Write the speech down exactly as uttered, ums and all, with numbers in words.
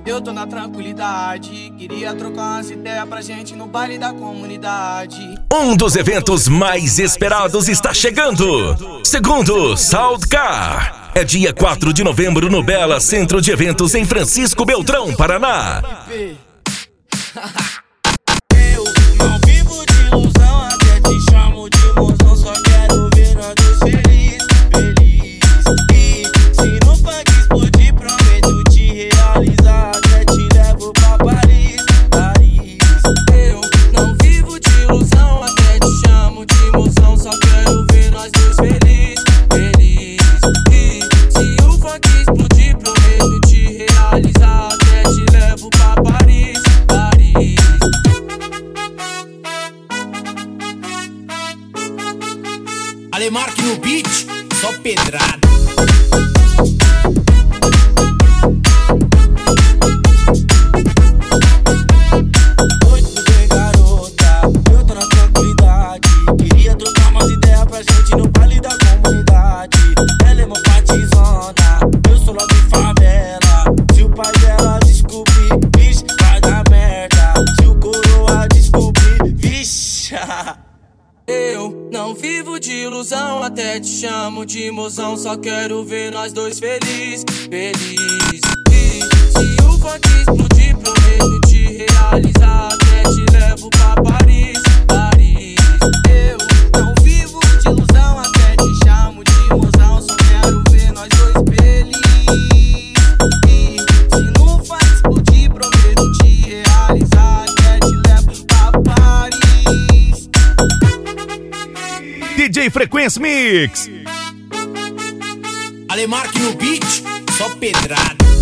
eu tô na tranquilidade. Queria trocar umas ideias pra gente no baile da comunidade. Um dos eventos mais esperados está chegando. Segundo Soundcar. É dia quatro de novembro no Bela Centro de Eventos em Francisco Beltrão, Paraná. Eu não vivo de ilusão, até te chamo de mozão. Só quero ver nós dois felizes, felizes. E se no funk explodir, prometo te realizar. Até te levo pra Paris, Paris. Eu não vivo de ilusão, até te chamo de mozão. Só quero ver nós dois felizes, felizes. E se o funk explodir, prometo te realizar. Até te levo pra Paris, Paris. Alemarque no beat, só pedrada. Oi, tudo bem, garota? Eu tô na tranquilidade. Queria trocar umas ideias pra gente no baile da comunidade. Ela é mó patizona, eu sou lá de favela. Se o pai dela descobrir, vixe, vai dar merda. Se o coroa descobrir, vixe. Eu não vivo de ilusão, até te chamo de mozão. Só quero ver nós dois felizes, felizes. E se o funk explodir, prometo te realizar. Até te levo pra Paris, Paris. Eu não vivo de ilusão, até te chamo de mozão. Só quero ver nós dois felizes. E se no funk explodir, prometo te realizar. Até te levo pra Paris. D J Frequência Mix. Alemarque no beat, só pedrada.